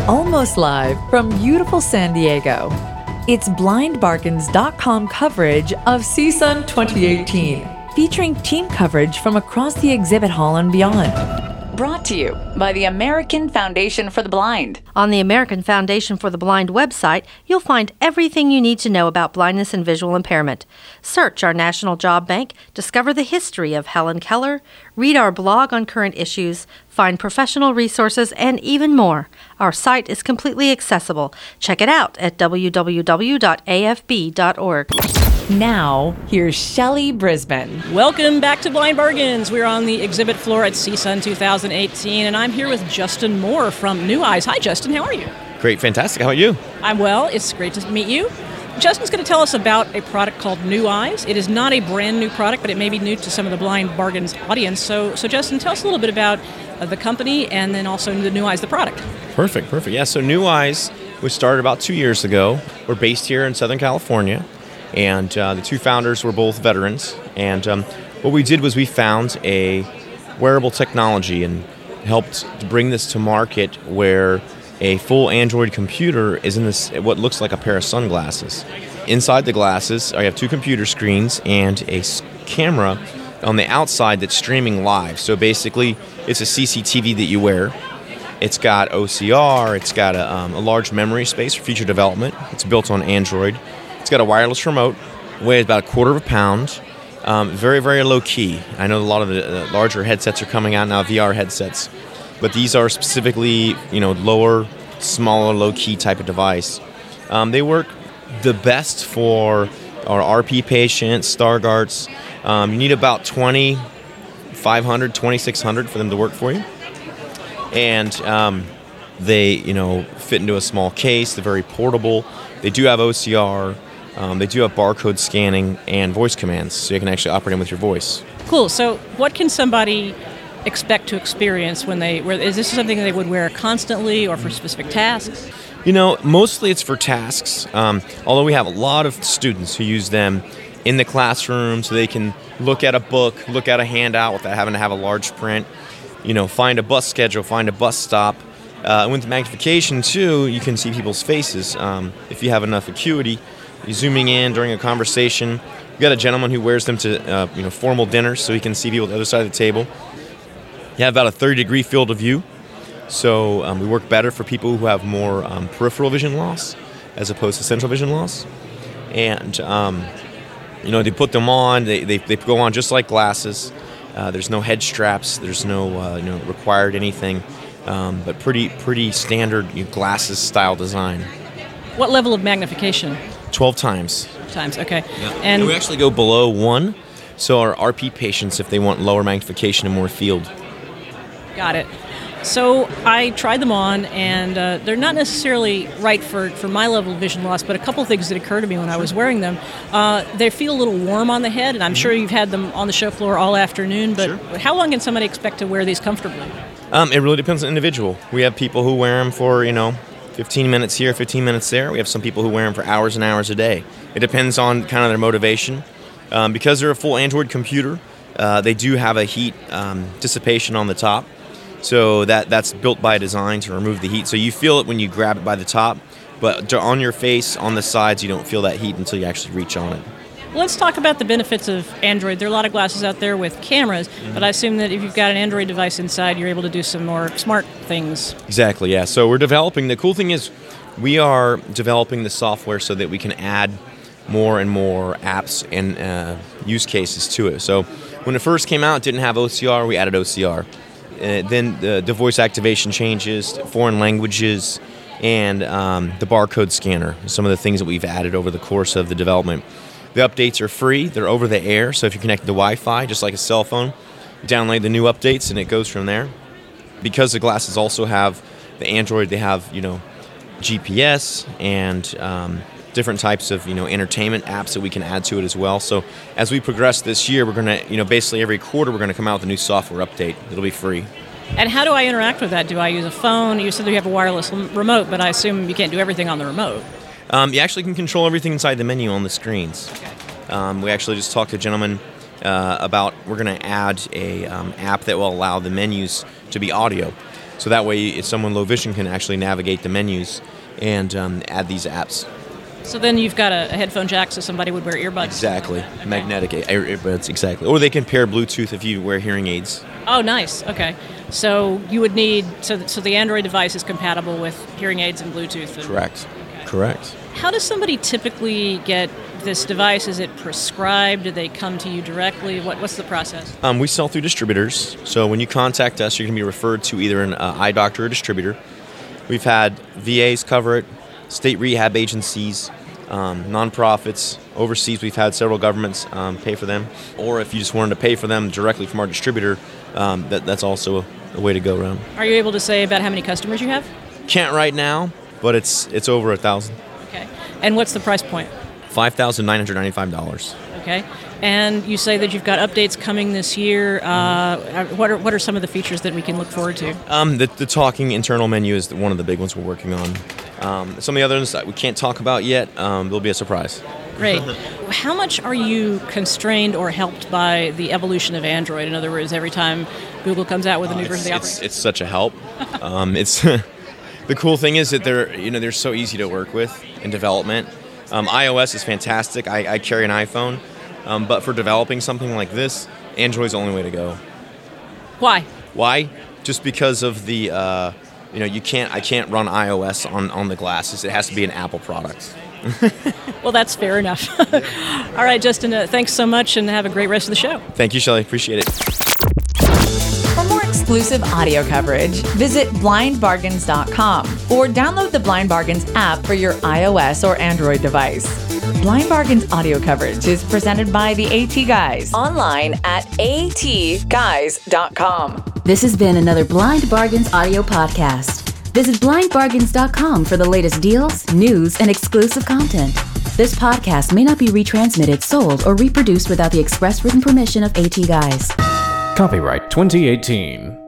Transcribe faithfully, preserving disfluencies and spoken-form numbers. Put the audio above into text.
Almost live from beautiful San Diego. It's blind bargains dot com coverage of C S U N twenty eighteen, featuring team coverage from across the exhibit hall and beyond. Brought to you by the American Foundation for the Blind. On the American Foundation for the Blind website, you'll find everything you need to know about blindness and visual impairment. Search our National Job Bank, discover the history of Helen Keller, read our blog on current issues, find professional resources, and even more. Our site is completely accessible. Check it out at w w w dot a f b dot org. Now, here's Shelley Brisbane. Welcome back to Blind Bargains. We're on the exhibit floor at C S U N twenty eighteen, and I'm here with Justin Moore from New Eyes. Hi, Justin. How are you? Great. Fantastic. How about you? I'm well. It's great to meet you. Justin's going to tell us about a product called New Eyes. It is not a brand new product, but it may be new to some of the Blind Bargains audience. So, so Justin, tell us a little bit about uh, the company and then also the New Eyes, the product. Perfect. Perfect. Yeah, so New Eyes was started about two years ago. We're based here in Southern California. And uh, the two founders were both veterans. And um, what we did was we found a wearable technology and helped to bring this to market where a full Android computer is in this what looks like a pair of sunglasses. Inside the glasses, I have two computer screens and a s- camera on the outside that's streaming live. So basically, it's a C C T V that you wear. It's got O C R. It's got a, um, a large memory space for future development. It's built on Android. It's got a wireless remote, weighs about a quarter of a pound, um, very, very low key. I know a lot of the uh, larger headsets are coming out now, V R headsets, but these are specifically, you know, lower, smaller, low key type of device. Um, they work the best for our R P patients, Stargardts. Um, you need about twenty-five hundred, twenty-six hundred for them to work for you. And um, they, you know, fit into a small case. They're very portable. They do have O C R. Um, they do have barcode scanning and voice commands, so you can actually operate them with your voice. Cool. So what can somebody expect to experience when they wear? Is this something they would wear constantly or for specific tasks? You know, mostly it's for tasks, um, although we have a lot of students who use them in the classroom so they can look at a book, look at a handout without having to have a large print, you know, find a bus schedule, find a bus stop. Uh, and with magnification, too, you can see people's faces. Um, if you have enough acuity, you're zooming in during a conversation. We've got a gentleman who wears them to uh, you know, formal dinners so he can see people at the other side of the table. You have about a thirty-degree field of view. So um, we work better for people who have more um, peripheral vision loss as opposed to central vision loss. And, um, you know, they put them on. They, they, they go on just like glasses. Uh, there's no head straps. There's no uh, you know, required anything. Um, but pretty pretty standard you know, glasses style design. What level of magnification? twelve times. Times, okay. Yeah. And And we actually go below one, so our R P patients, if they want lower magnification and more field. got it. So I tried them on, and uh, they're not necessarily right for, for my level of vision loss, but a couple of things that occurred to me when I was wearing them. Uh, they feel a little warm on the head, and I'm sure you've had them on the show floor all afternoon, but Sure. how long can somebody expect to wear these comfortably? Um, it really depends on the individual. We have people who wear them for, you know, fifteen minutes here, fifteen minutes there. We have some people who wear them for hours and hours a day. It depends on kind of their motivation. Um, because they're a full Android computer, uh, they do have a heat um, dissipation on the top. So that that's built by design to remove the heat. So you feel it when you grab it by the top, but on your face, on the sides, you don't feel that heat until you actually reach on it. Let's talk about the benefits of Android. There are a lot of glasses out there with cameras, mm-hmm. but I assume that if you've got an Android device inside, you're able to do some more smart things. Exactly, yeah. So we're developing, the cool thing is we are developing the software so that we can add more and more apps and uh, use cases to it. So when it first came out, it didn't have O C R, we added O C R. Uh, then the, the voice activation changes, foreign languages, and um, the barcode scanner, some of the things that we've added over the course of the development. The updates are free. They're over the air, so if you're connected to Wi-Fi, just like a cell phone, you download the new updates, and it goes from there. Because the glasses also have the Android, they have, you know, G P S and um, different types of, you know, entertainment apps that we can add to it as well. So as we progress this year, we're going to, you know, basically every quarter we're going to come out with a new software update. It'll be free. And how do I interact with that? Do I use a phone? You said you have a wireless l- remote, but I assume you can't do everything on the remote. Um, you actually can control everything inside the menu on the screens. Um, we actually just talked to a gentleman uh, about we're going to add a um, app that will allow the menus to be audio. So that way, if someone low vision can actually navigate the menus and um, add these apps. So then you've got a, a headphone jack, so somebody would wear earbuds. Exactly, okay. Magnetic ear- earbuds, exactly. Or they can pair Bluetooth if you wear hearing aids. Oh, nice. Okay, so you would need so so the Android device is compatible with hearing aids and Bluetooth. And, Correct. Okay. Correct. How does somebody typically get this device? Is it prescribed? Do they come to you directly? What what's the process? Um, we sell through distributors. So when you contact us, you're going to be referred to either an uh, eye doctor or distributor. We've had V As cover it, state rehab agencies, um, nonprofits. Overseas, we've had several governments um, pay for them. Or if you just wanted to pay for them directly from our distributor, um, that, that's also a, a way to go around. Are you able to say about how many customers you have? Can't right now, but it's it's over a thousand. Okay. And what's the price point? five thousand nine hundred ninety-five dollars. Okay. And you say that you've got updates coming this year. Uh, what are what are some of the features that we can look forward to? Um, the, the talking internal menu is one of the big ones we're working on. Um, some of the others that we can't talk about yet, um, there'll be a surprise. Great. How much are you constrained or helped by the evolution of Android? In other words, every time Google comes out with a new uh, version of the it's, operating it's such a help. um, it's the cool thing is that they're you know they're so easy to work with in development. Um, iOS is fantastic. I, I carry an iPhone, um, but for developing something like this, Android's the only way to go. Why? Why? Just because of the uh, you know you can't I can't run iOS on, on the glasses. It has to be an Apple product. Well, that's fair enough. All right, Justin, uh, thanks so much, and have a great rest of the show. Thank you, Shelley. Appreciate it. For more exclusive audio coverage, visit blind bargains dot com or download the Blind Bargains app for your iOS or Android device. Blind Bargains audio coverage is presented by the AT Guys online at A T guys dot com. This has been another Blind Bargains audio podcast. Visit blind bargains dot com for the latest deals, news, and exclusive content. This podcast may not be retransmitted, sold, or reproduced without the express written permission of AT Guys. Copyright twenty eighteen.